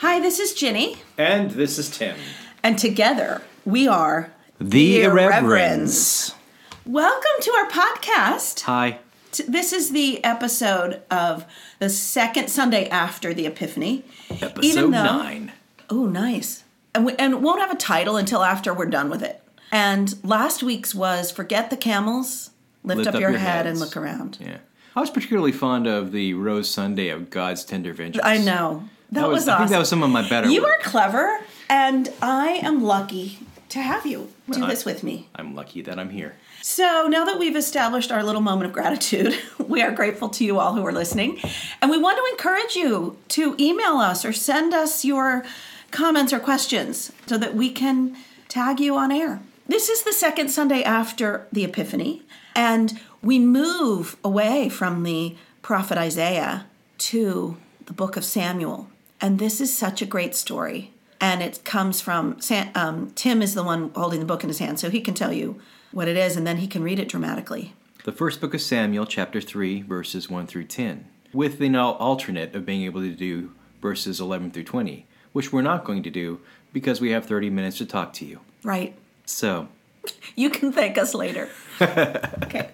Hi, this is Ginny. And this is Tim. And together we are The Irreverends. Welcome to our podcast. Hi. This is the episode of the second Sunday after the Epiphany. Episode 9. Oh, nice. And we won't have a title until after we're done with it. And last week's was Forget the Camels, Lift up your head and look around. Yeah. I was particularly fond of the Rose Sunday of God's Tender Vengeance. I know. That was awesome. I think that was some of my better You work. are clever, and I am lucky to have you do this with me. I'm lucky that I'm here. So now that we've established our little moment of gratitude, we are grateful to you all who are listening. And we want to encourage you to email us or send us your comments or questions so that we can tag you on air. This is the second Sunday after the Epiphany, and we move away from the prophet Isaiah to the book of Samuel. And this is such a great story. And it comes from, Tim is the one holding the book in his hand, so he can tell you what it is, and then he can read it dramatically. The first book of Samuel, chapter 3, verses 1 through 10, with the alternate of being able to do verses 11 through 20, which we're not going to do because we have 30 minutes to talk to you. Right. So. You can thank us later. Okay.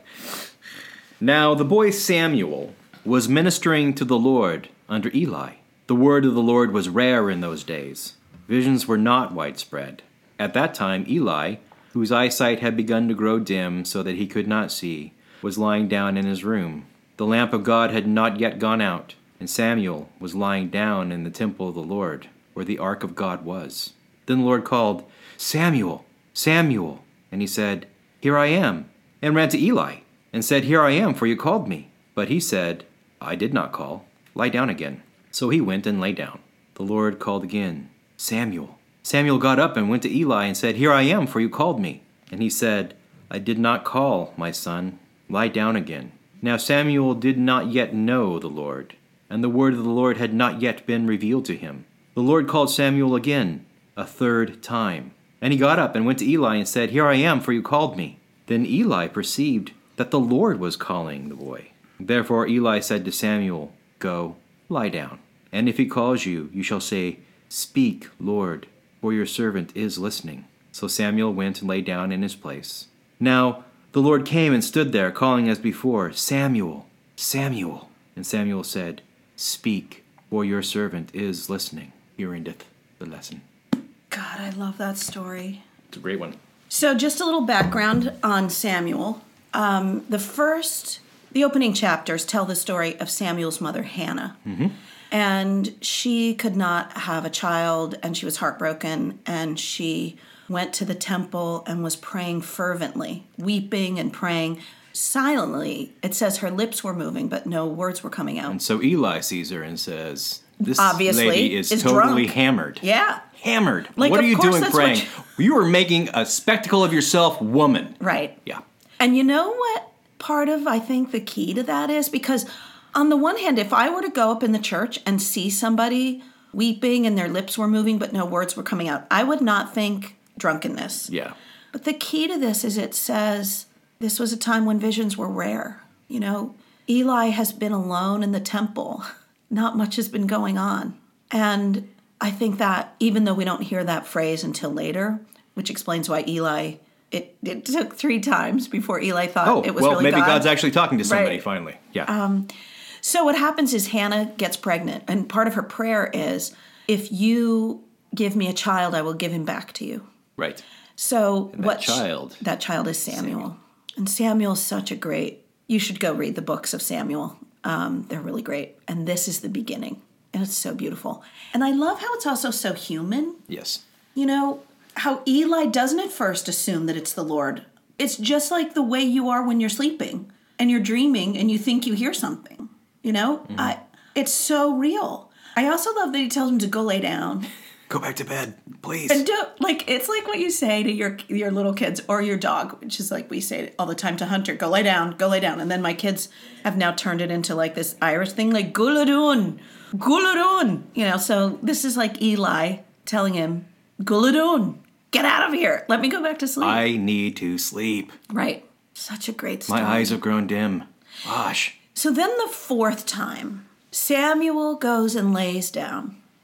Now the boy Samuel was ministering to the Lord under Eli. The word of the Lord was rare in those days. Visions were not widespread. At that time, Eli, whose eyesight had begun to grow dim so that he could not see, was lying down in his room. The lamp of God had not yet gone out, and Samuel was lying down in the temple of the Lord, where the ark of God was. Then the Lord called, "Samuel, Samuel." And he said, "Here I am," and ran to Eli, and said, "Here I am, for you called me." But he said, "I did not call. Lie down again." So he went and lay down. The Lord called again, "Samuel." Samuel got up and went to Eli and said, "Here I am, for you called me." And he said, "I did not call, my son. Lie down again." Now Samuel did not yet know the Lord, and the word of the Lord had not yet been revealed to him. The Lord called Samuel again, a third time. And he got up and went to Eli and said, "Here I am, for you called me." Then Eli perceived that the Lord was calling the boy. Therefore Eli said to Samuel, "Go, lie down. And if he calls you, you shall say, 'Speak, Lord, for your servant is listening.'" So Samuel went and lay down in his place. Now the Lord came and stood there, calling as before, "Samuel, Samuel." And Samuel said, "Speak, for your servant is listening." Here endeth the lesson. God, I love that story. It's a great one. So just a little background on Samuel. The opening chapters tell the story of Samuel's mother, Hannah. Mm-hmm. And she could not have a child, and she was heartbroken, and she went to the temple and was praying fervently, weeping and praying silently. It says her lips were moving, but no words were coming out. And so Eli sees her and says, "This Obviously, lady is totally drunk. hammered." Yeah. Hammered. Like, what are of you course doing that's praying? what You are making a spectacle of yourself, woman. Right. Yeah. And you know what part of, I think, the key to that is? Because on the one hand, if I were to go up in the church and see somebody weeping and their lips were moving but no words were coming out, I would not think drunkenness. Yeah. But the key to this is it says this was a time when visions were rare. You know, Eli has been alone in the temple. Not much has been going on. And I think that even though we don't hear that phrase until later, which explains why Eli, it took 3 times before Eli thought it was really God. Oh, well, maybe God's actually talking to somebody Right. finally. Yeah. So what happens is Hannah gets pregnant, and part of her prayer is, if you give me a child, I will give him back to you. Right. So And that child is Samuel. And Samuel's such a great, you should go read the books of Samuel. They're really great. And this is the beginning. And it's so beautiful. And I love how it's also so human. Yes. You know, how Eli doesn't at first assume that it's the Lord. It's just like the way you are when you're sleeping and you're dreaming and you think you hear something. You know, it's so real. I also love that he tells him to go lay down. Go back to bed, please. And it's like what you say to your little kids or your dog, which is like we say all the time to Hunter, go lay down, go lay down. And then my kids have now turned it into like this Irish thing, like guladun, guladun. You know, so this is like Eli telling him, guladun, get out of here. Let me go back to sleep. I need to sleep. Right. Such a great story. My eyes have grown dim. Gosh. So then the 4th time, Samuel goes and lays down.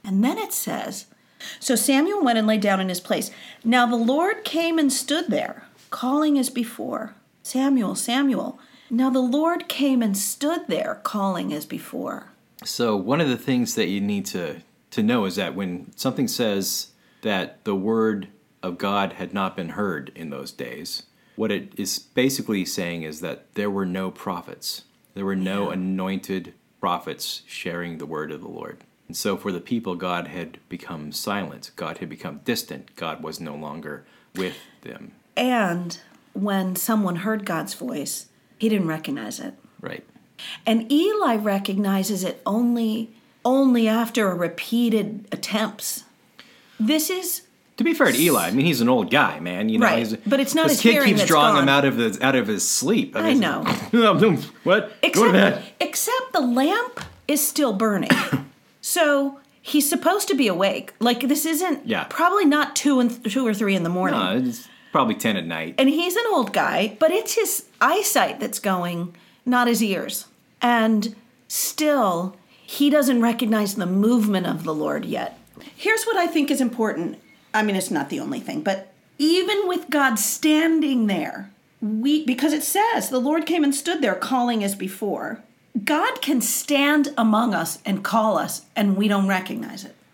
And then it says, so Samuel went and lay down in his place. Now the Lord came and stood there, calling as before, Samuel, Samuel. Now the Lord came and stood there, calling as before. So one of the things that you need to know is that when something says that the word of God had not been heard in those days, what it is basically saying is that there were no prophets. There were no anointed prophets sharing the word of the Lord. And so for the people, God had become silent. God had become distant. God was no longer with them. And when someone heard God's voice, he didn't recognize it. Right. And Eli recognizes it only after repeated attempts. This is... To be fair to Eli, I mean, he's an old guy, man. You know, right, but it's not his kid hearing keeps that's drawing gone. him out of his sleep. I know. What? Go to bed. Except the lamp is still burning. So he's supposed to be awake. Like, this isn't... Yeah. Probably not 2 or 3 in the morning. No, it's probably 10 at night. And he's an old guy, but it's his eyesight that's going, not his ears. And still, he doesn't recognize the movement of the Lord yet. Here's what I think is important. I mean, it's not the only thing, but even with God standing there, because it says the Lord came and stood there calling as before, God can stand among us and call us, and we don't recognize it.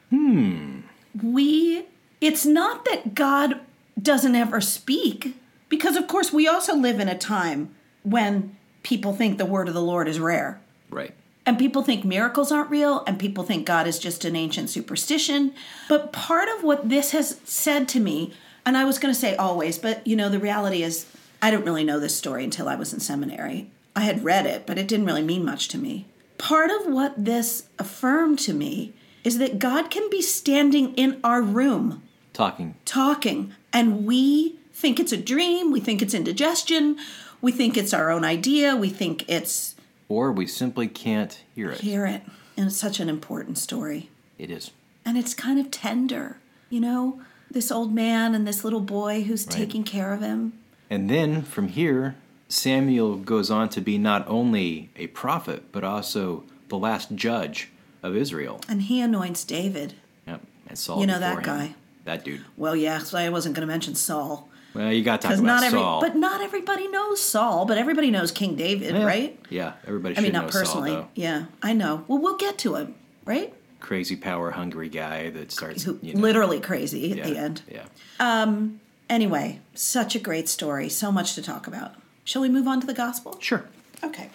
It's not that God doesn't ever speak, because of course we also live in a time when people think the word of the Lord is rare. Right. And people think miracles aren't real, and people think God is just an ancient superstition. But part of what this has said to me, and I was going to say always, but the reality is I don't really know this story until I was in seminary. I had read it, but it didn't really mean much to me. Part of what this affirmed to me is that God can be standing in our room. Talking. And we think it's a dream. We think it's indigestion. We think it's our own idea. We think it's... Or we simply can't hear it. And it's such an important story. It is. And it's kind of tender. This old man and this little boy who's taking care of him. And then from here, Samuel goes on to be not only a prophet, but also the last judge of Israel. And he anoints David. Yep. And Saul that guy. That dude. Well, yeah, so I wasn't going to mention Saul. Well, you got to talk about Saul. But not everybody knows Saul, but everybody knows King David, right? Yeah, everybody should know Saul. I mean, not personally. Saul, yeah, I know. Well, we'll get to him, right? Crazy power-hungry guy that starts... Literally crazy at the end. Yeah. Anyway, such a great story. So much to talk about. Shall we move on to the gospel? Sure. Okay.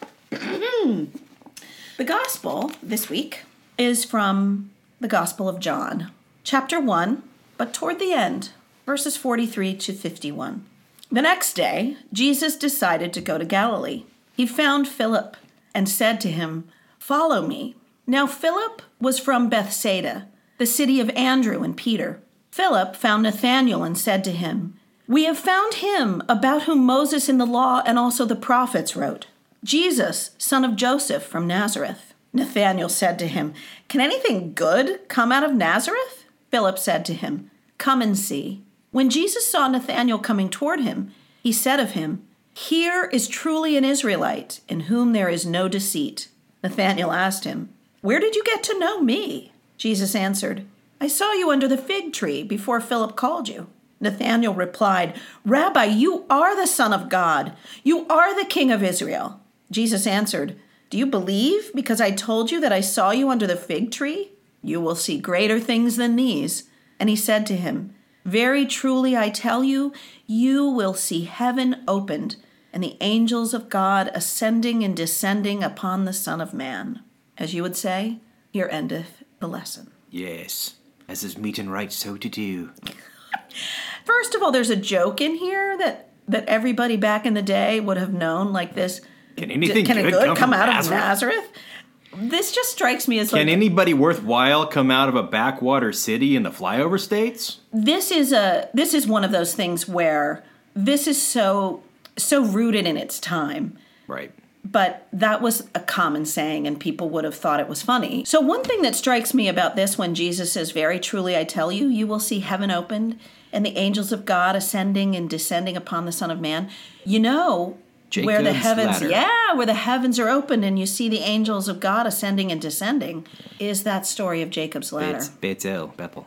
The gospel this week is from the Gospel of John, chapter 1, but toward the end, verses 43 to 51. The next day, Jesus decided to go to Galilee. He found Philip and said to him, "Follow me." Now Philip was from Bethsaida, the city of Andrew and Peter. Philip found Nathanael and said to him, "We have found him about whom Moses in the law and also the prophets wrote, Jesus, son of Joseph from Nazareth." Nathanael said to him, "Can anything good come out of Nazareth?" Philip said to him, "Come and see." When Jesus saw Nathanael coming toward him, he said of him, "Here is truly an Israelite, in whom there is no deceit." Nathanael asked him, "Where did you get to know me?" Jesus answered, "I saw you under the fig tree before Philip called you." Nathanael replied, "Rabbi, you are the Son of God. You are the King of Israel." Jesus answered, "Do you believe because I told you that I saw you under the fig tree? You will see greater things than these." And he said to him, "Very truly I tell you, you will see heaven opened and the angels of God ascending and descending upon the Son of Man." As you would say, here endeth the lesson. Yes, as is meet and right so to do. First of all, there's a joke in here that everybody back in the day would have known, like this. Can anything good come out Nazareth? of Nazareth? This just strikes me as Can anybody worthwhile come out of a backwater city in the flyover states? This is one of those things where this is so rooted in its time. Right. But that was a common saying, and people would have thought it was funny. So one thing that strikes me about this, when Jesus says, "Very truly I tell you, you will see heaven opened and the angels of God ascending and descending upon the Son of Man," Jacob's where the heavens, ladder. where the heavens are opened and you see the angels of God ascending and descending, is that story of Jacob's ladder. Bethel.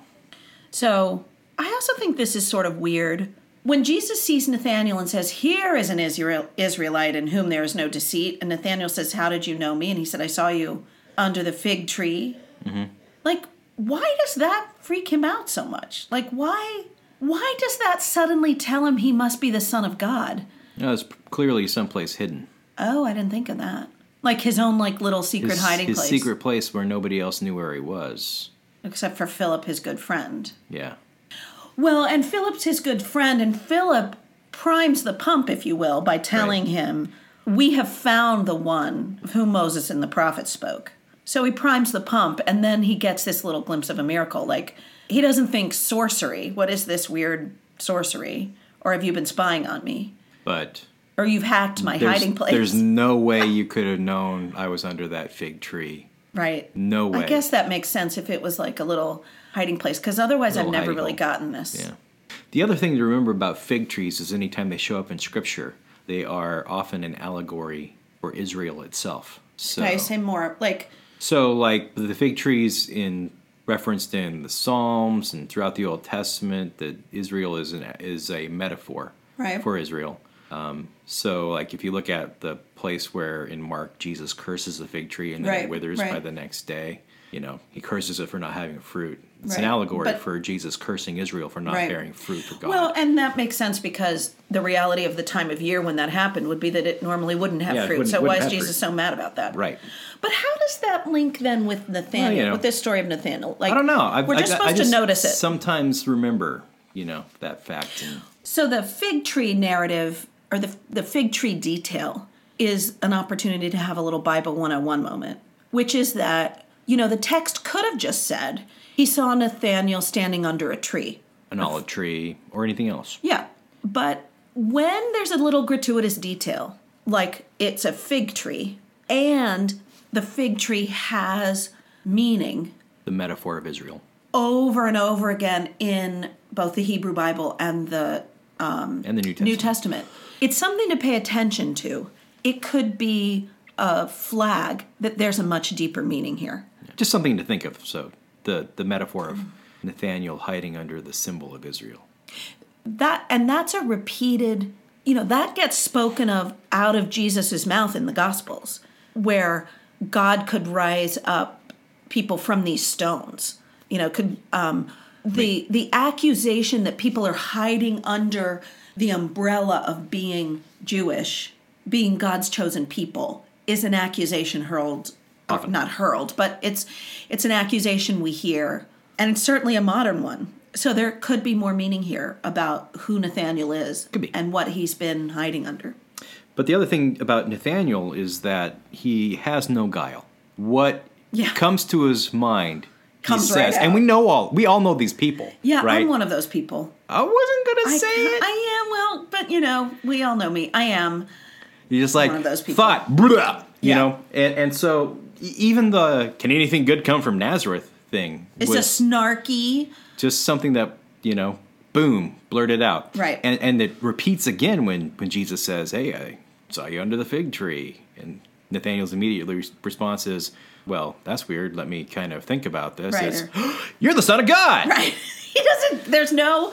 So I also think this is sort of weird. When Jesus sees Nathanael and says, "Here is an Israelite in whom there is no deceit," and Nathanael says, "How did you know me?" And he said, "I saw you under the fig tree." Mm-hmm. Like, why does that freak him out so much? Like, why does that suddenly tell him he must be the Son of God? No, it's clearly someplace hidden. Oh, I didn't think of that. Like his own little secret hiding place. His secret place where nobody else knew where he was. Except for Philip, his good friend. Yeah. Well, and Philip's his good friend, and Philip primes the pump, if you will, by telling him, "We have found the one of whom Moses and the prophets spoke." So he primes the pump, and then he gets this little glimpse of a miracle. Like, he doesn't think sorcery. What is this weird sorcery? Or have you been spying on me? But or you've hacked my hiding place. There's no way you could have known I was under that fig tree. Right. No way. I guess that makes sense if it was like a little hiding place, because otherwise I've never really gotten this. Yeah. The other thing to remember about fig trees is anytime they show up in Scripture, they are often an allegory for Israel itself. So, okay, say more. So, like the fig trees referenced in the Psalms and throughout the Old Testament, that Israel is a metaphor for Israel. So, like, if you look at the place where in Mark Jesus curses the fig tree and then it withers by the next day, he curses it for not having fruit. It's an allegory for Jesus cursing Israel for not bearing fruit for God. Well, and that makes sense because the reality of the time of year when that happened would be that it normally wouldn't have fruit. So why is Jesus so mad about that? Right. But how does that link then with Nathanael, with this story of Nathanael? I don't know. We're just supposed to notice it. Sometimes remember, that fact. So the fig tree narrative, or the fig tree detail, is an opportunity to have a little Bible 101 moment, which is that, the text could have just said, he saw Nathanael standing under a tree. An olive tree or anything else. Yeah. But when there's a little gratuitous detail, like it's a fig tree, and the fig tree has meaning. The metaphor of Israel. Over and over again in both the Hebrew Bible and the New Testament. It's something to pay attention to. It could be a flag that there's a much deeper meaning here. Just something to think of. So the metaphor of Nathanael hiding under the symbol of Israel. That's a repeated, that gets spoken of out of Jesus' mouth in the Gospels, where God could rise up people from these stones. The accusation that people are hiding under the umbrella of being Jewish, being God's chosen people, is an accusation hurled, or not hurled, but it's an accusation we hear, and it's certainly a modern one. So there could be more meaning here about who Nathanael is and what he's been hiding under. But the other thing about Nathanael is that he has no guile. What comes to his mind, he says, right, and we all know these people. Yeah, right? I'm one of those people. I wasn't gonna say it. I am, well, but we all know me. I am. You just like one of those people. Thought, blah, and so even the "can anything good come from Nazareth" thing is a snarky, just something that boom, blurted out, right? And it repeats again when Jesus says, "Hey, I saw you under the fig tree," and Nathanael's immediate response is, "Well, that's weird. Let me kind of think about this." Right. It's, "You're the Son of God." Right. He doesn't. There's no.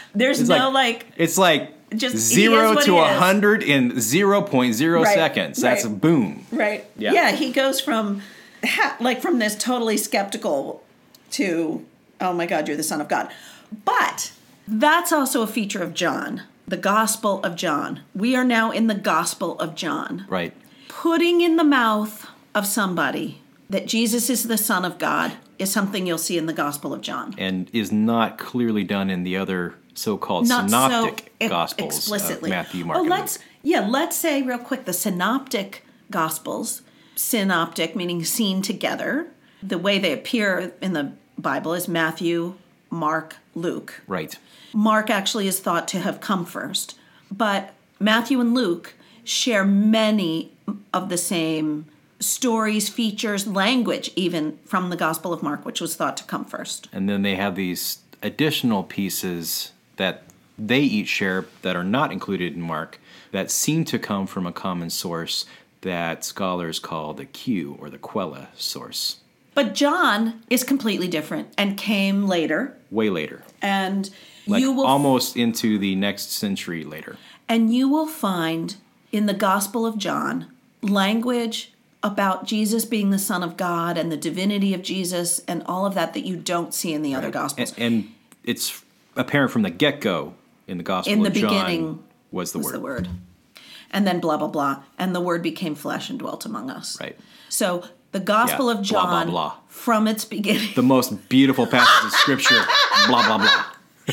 It's like. Just 0 to 100 in 0.0 seconds. That's a boom. Right. Yeah. He goes from this totally skeptical to, "Oh my God, you're the Son of God." But that's also a feature of John, the Gospel of John. We are now in the Gospel of John. Right. Putting in the mouth of somebody that Jesus is the Son of God is something you'll see in the Gospel of John. And is not clearly done in the other so-called synoptic Gospels explicitly. Of Matthew, Mark, and Luke. Let's say real quick, the synoptic Gospels, synoptic meaning seen together, the way they appear in the Bible is Matthew, Mark, Luke. Right. Mark actually is thought to have come first, but Matthew and Luke share many of the same stories, features, language, even from the Gospel of Mark, which was thought to come first. And then they have these additional pieces that they each share that are not included in Mark that seem to come from a common source that scholars call the Q or the Quella source. But John is completely different and came later. Way later. And Like you will almost into the next century later. And you will find in the Gospel of John language about Jesus being the Son of God and the divinity of Jesus and all of that you don't see in the other Gospels. And it's apparent from the get-go in the Gospel In the of John beginning was the Word. And then blah, blah, blah. And the Word became flesh and dwelt among us. Right. So the Gospel of John, blah, blah, blah. from its beginning. The most beautiful passage of Scripture, blah, blah, blah.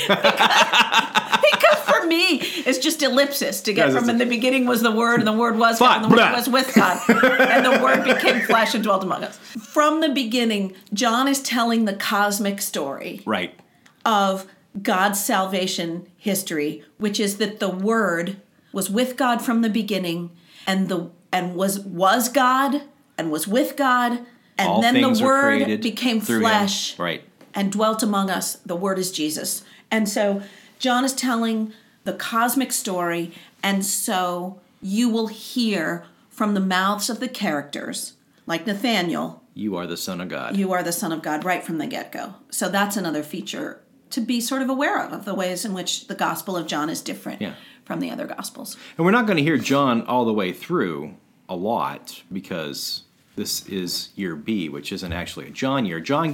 Because for me, it's just ellipsis to get from in the beginning was the Word, and the Word was God, and the Word was with God, and the Word became flesh and dwelt among us. From the beginning, John is telling the cosmic story of God's salvation history, which is that the Word was with God from the beginning, and was God, and was with God, and all then the Word became flesh and dwelt among us. The Word is Jesus. And so John is telling the cosmic story, and so you will hear from the mouths of the characters, like Nathaniel, you are the Son of God. You are the Son of God, right from the get-go. So that's another feature to be sort of aware of the ways in which the Gospel of John is different from the other Gospels. And we're not going to hear John all the way through a lot because this is year B, which isn't actually a John year. John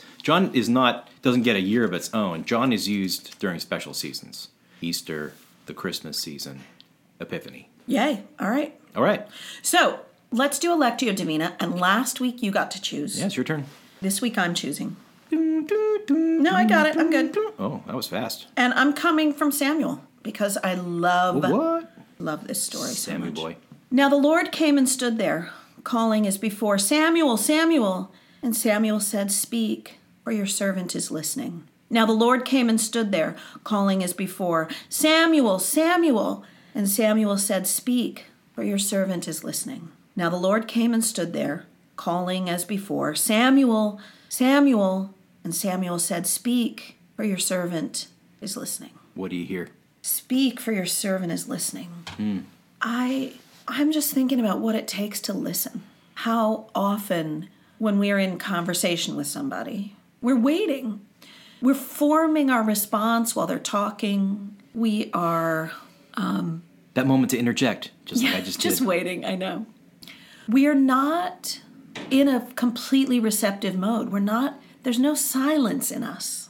doesn't get a year of its own. John is used during special seasons. Easter, the Christmas season, Epiphany. Yay. All right. All right. So let's do a Lectio Divina. And last week you got to choose. Yeah, it's your turn. This week I'm choosing. No, I got it. I'm good. Oh, that was fast. And I'm coming from Samuel because I love this story so Samuel much. Boy. Now the Lord came and stood there, calling as before, Samuel, Samuel. And Samuel said, Speak, for your servant is listening. Now the Lord came and stood there, calling as before, Samuel, Samuel. And Samuel said, Speak, for your servant is listening. Now the Lord came and stood there, calling as before, Samuel, Samuel. And Samuel said, Speak, for your servant is listening. What do you hear? Speak, for your servant is listening. I'm just thinking about what it takes to listen. How often when we're in conversation with somebody, we're waiting. We're forming our response while they're talking. We are... that moment to interject, just like I just did. Just waiting, I know. We are not in a completely receptive mode. There's no silence in us.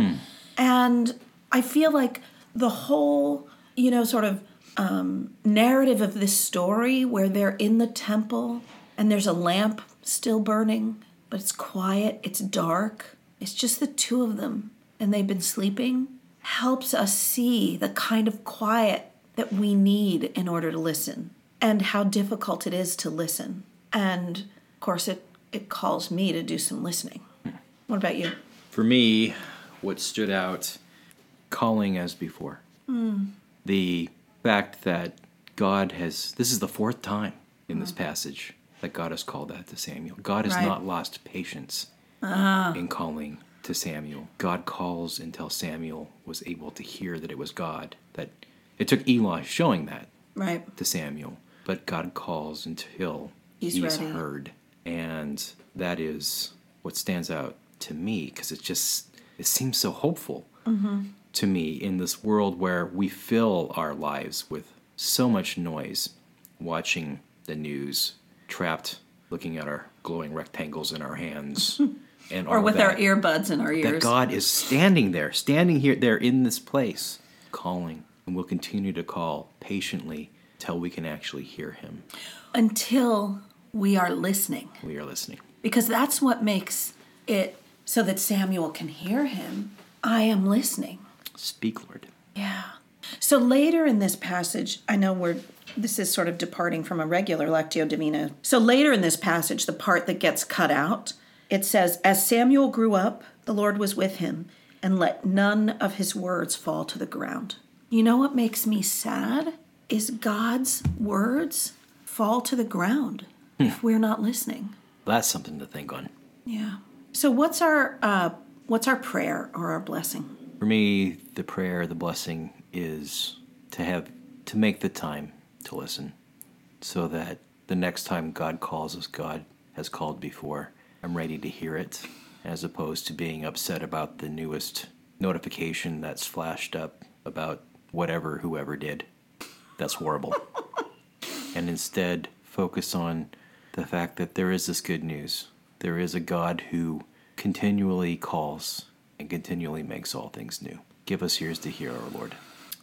And I feel like the whole, sort of narrative of this story where they're in the temple and there's a lamp still burning, but it's quiet, it's dark, it's just the two of them, and they've been sleeping, helps us see the kind of quiet that we need in order to listen and how difficult it is to listen. And, of course, it calls me to do some listening. What about you? For me, what stood out, calling as before. The fact that this is the fourth time in this passage that God has called that to Samuel. God has not lost patience in calling to Samuel. God calls until Samuel was able to hear that it was God. That it took Eli showing that to Samuel. But God calls until he's heard. And that is what stands out to me, because it seems so hopeful to me in this world where we fill our lives with so much noise, watching the news, trapped looking at our glowing rectangles in our hands, and or with our earbuds in our ears. That God is standing there in this place, calling, and will continue to call patiently till we can actually hear him. Until we are listening. We are listening. Because that's what makes it so that Samuel can hear him. I am listening. Speak, Lord. Yeah. So later in this passage, I know this is sort of departing from a regular Lectio Divina. So later in this passage, the part that gets cut out, it says, As Samuel grew up, the Lord was with him, and let none of his words fall to the ground. You know what makes me sad? Is God's words fall to the ground if we're not listening. That's something to think on. Yeah. So what's our prayer or our blessing? For me, the prayer, the blessing is to make the time to listen, so that the next time God calls us, God has called before, I'm ready to hear it, as opposed to being upset about the newest notification that's flashed up about whoever did. That's horrible. And instead focus on the fact that there is this good news. There is a God who continually calls and continually makes all things new. Give us ears to hear, our Lord.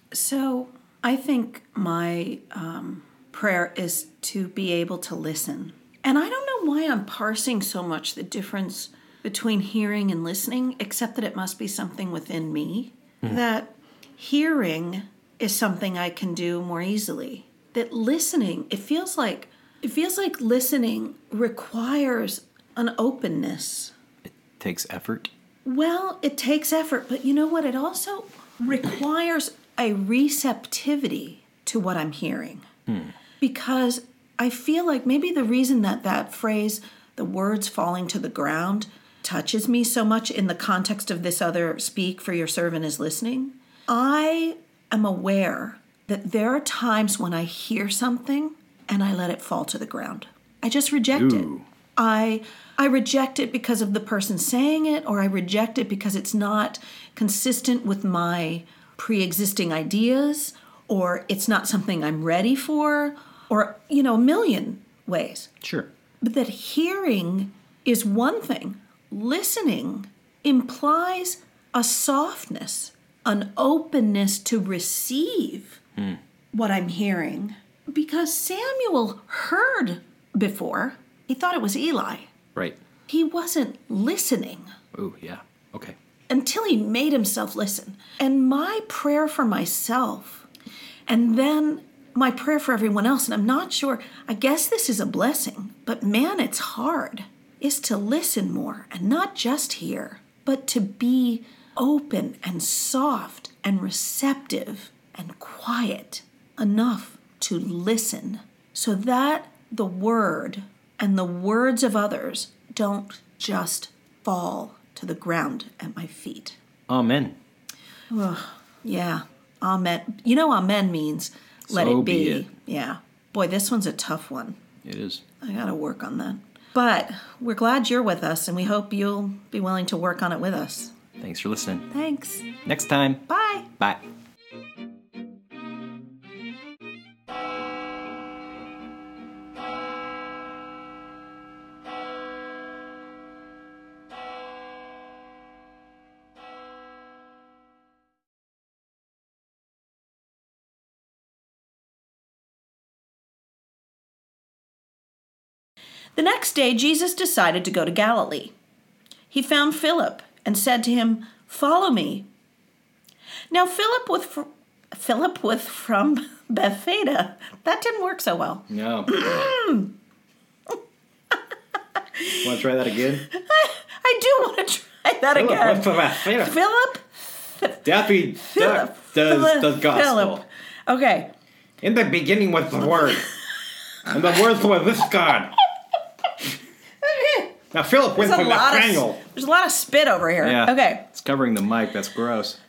So I think my prayer is to be able to listen. And I don't know why I'm parsing so much the difference between hearing and listening, except that it must be something within me. That hearing is something I can do more easily. That listening, it feels like listening requires an openness. It takes effort. Well, it takes effort, but you know what? It also requires a receptivity to what I'm hearing. Because I feel like maybe the reason that phrase, the words falling to the ground, touches me so much in the context of this other speak, for your servant is listening. I am aware that there are times when I hear something and I let it fall to the ground. I just reject it. I reject it because of the person saying it, or I reject it because it's not consistent with my pre-existing ideas, or it's not something I'm ready for, or, a million ways. Sure. But that hearing is one thing. Listening implies a softness, an openness to receive what I'm hearing. Because Samuel heard before. He thought it was Eli. Right. He wasn't listening. Oh, yeah. Okay. Until he made himself listen. And my prayer for myself, and then my prayer for everyone else, and I'm not sure, I guess this is a blessing, but man, it's hard, is to listen more and not just hear, but to be open and soft and receptive and quiet enough to listen, so that the word and the words of others don't just fall to the ground at my feet. Amen. Yeah, amen. Amen means let So it be. be it. Yeah. Boy, this one's a tough one. It is. I got to work on that. But we're glad you're with us, and we hope you'll be willing to work on it with us. Thanks for listening. Thanks. Next time. Bye. Bye. The next day, Jesus decided to go to Galilee. He found Philip and said to him, "Follow me." Now, Philip was from Bethsaida. That didn't work so well. No. Want to try that again? I do want to try that again. Philip. Daffy Duck does gospel. Philip. Okay. In the beginning was the Word, and the Word was with God. Now Philip went from Nathaniel. There's a lot of spit over here. Yeah. Okay. It's covering the mic. That's gross.